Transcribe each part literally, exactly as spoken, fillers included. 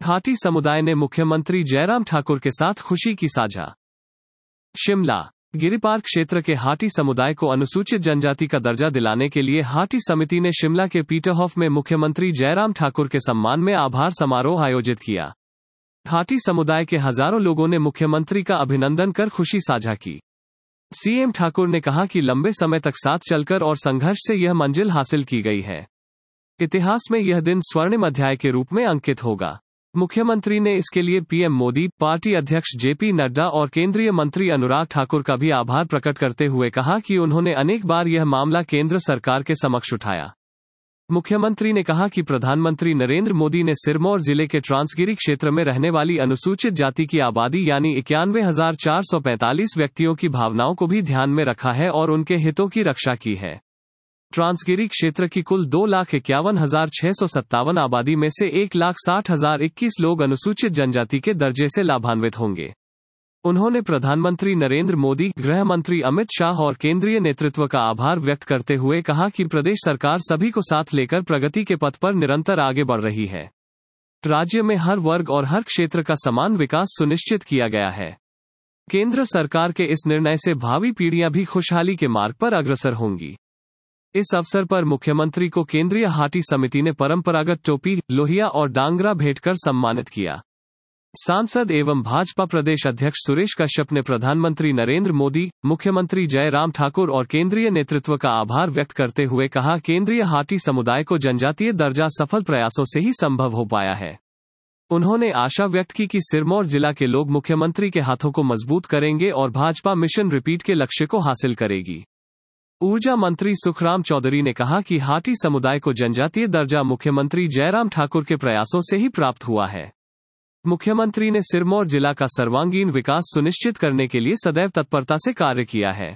हाटी समुदाय ने मुख्यमंत्री जयराम ठाकुर के साथ खुशी की साझा। शिमला गिरिपार क्षेत्र के हाटी समुदाय को अनुसूचित जनजाति का दर्जा दिलाने के लिए हाटी समिति ने शिमला के पीटरहॉफ में मुख्यमंत्री जयराम ठाकुर के सम्मान में आभार समारोह आयोजित किया। हाटी समुदाय के हजारों लोगों ने मुख्यमंत्री का अभिनंदन कर खुशी साझा की। सीएम ठाकुर ने कहा कि लंबे समय तक साथ चलकर और संघर्ष से यह मंजिल हासिल की गई है। इतिहास में यह दिन स्वर्णिम अध्याय के रूप में अंकित होगा। मुख्यमंत्री ने इसके लिए पीएम मोदी, पार्टी अध्यक्ष जेपी नड्डा और केंद्रीय मंत्री अनुराग ठाकुर का भी आभार प्रकट करते हुए कहा कि उन्होंने अनेक बार यह मामला केंद्र सरकार के समक्ष उठाया। मुख्यमंत्री ने कहा कि प्रधानमंत्री नरेंद्र मोदी ने सिरमौर जिले के ट्रांसगिरी क्षेत्र में रहने वाली अनुसूचित जाति की आबादी यानी इक्यानवे हजार चार सौ पैंतालीस व्यक्तियों की भावनाओं को भी ध्यान में रखा है और उनके हितों की रक्षा की है। ट्रांसगिरी क्षेत्र की कुल दो लाख इक्यावन हजार छह सौ सत्तावन आबादी में से एक लाख साठ हजार इक्कीस लोग अनुसूचित जनजाति के दर्जे से लाभान्वित होंगे। उन्होंने प्रधानमंत्री नरेंद्र मोदी, गृह मंत्री अमित शाह और केंद्रीय नेतृत्व का आभार व्यक्त करते हुए कहा कि प्रदेश सरकार सभी को साथ लेकर प्रगति के पथ पर निरंतर आगे बढ़ रही है। राज्य में हर वर्ग और हर क्षेत्र का समान विकास सुनिश्चित किया गया है। केंद्र सरकार के इस निर्णय से भावी पीढ़ियां भी खुशहाली के मार्ग पर अग्रसर होंगी। इस अवसर पर मुख्यमंत्री को केंद्रीय हाटी समिति ने परंपरागत टोपी, लोहिया और डांगरा भेंट कर सम्मानित किया। सांसद एवं भाजपा प्रदेश अध्यक्ष सुरेश कश्यप ने प्रधानमंत्री नरेंद्र मोदी, मुख्यमंत्री जयराम ठाकुर और केंद्रीय नेतृत्व का आभार व्यक्त करते हुए कहा, केंद्रीय हाटी समुदाय को जनजातीय दर्जा सफल प्रयासों से ही संभव हो पाया है। उन्होंने आशा व्यक्त की कि सिरमौर जिला के लोग मुख्यमंत्री के हाथों को मजबूत करेंगे और भाजपा मिशन रिपीट के लक्ष्य को हासिल करेगी। ऊर्जा मंत्री सुखराम चौधरी ने कहा कि हाटी समुदाय को जनजातीय दर्जा मुख्यमंत्री जयराम ठाकुर के प्रयासों से ही प्राप्त हुआ है। मुख्यमंत्री ने सिरमौर जिला का सर्वांगीण विकास सुनिश्चित करने के लिए सदैव तत्परता से कार्य किया है।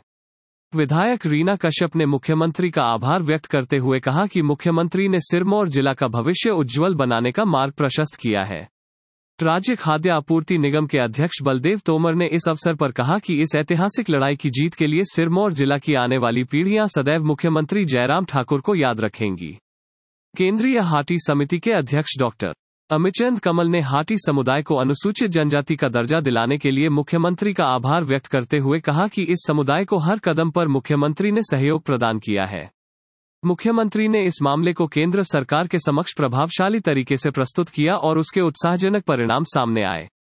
विधायक रीना कश्यप ने मुख्यमंत्री का आभार व्यक्त करते हुए कहा कि मुख्यमंत्री ने सिरमौर जिला का भविष्य उज्ज्वल बनाने का मार्ग प्रशस्त किया है। राज्य खाद्य आपूर्ति निगम के अध्यक्ष बलदेव तोमर ने इस अवसर पर कहा कि इस ऐतिहासिक लड़ाई की जीत के लिए सिरमौर जिला की आने वाली पीढ़ियां सदैव मुख्यमंत्री जयराम ठाकुर को याद रखेंगी। केंद्रीय हाटी समिति के अध्यक्ष डॉक्टर अमिचंद कमल ने हाटी समुदाय को अनुसूचित जनजाति का दर्जा दिलाने के लिए मुख्यमंत्री का आभार व्यक्त करते हुए कहा कि इस समुदाय को हर कदम पर मुख्यमंत्री ने सहयोग प्रदान किया है। मुख्यमंत्री ने इस मामले को केंद्र सरकार के समक्ष प्रभावशाली तरीके से प्रस्तुत किया और उसके उत्साहजनक परिणाम सामने आए।